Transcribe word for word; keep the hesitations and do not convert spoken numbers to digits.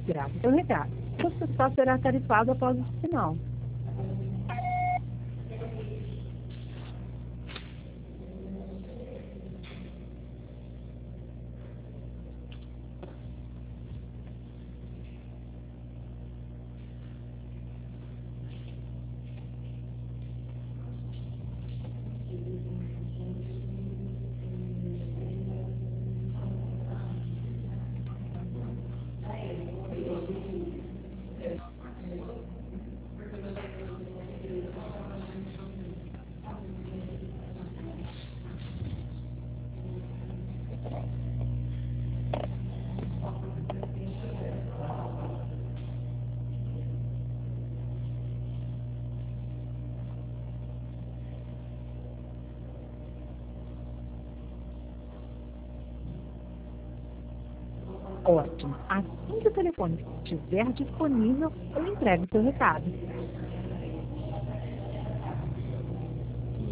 Grave seu recado. Você só será tarifado após o sinal. Ótimo. Assim que o telefone estiver disponível, eu entrego seu recado.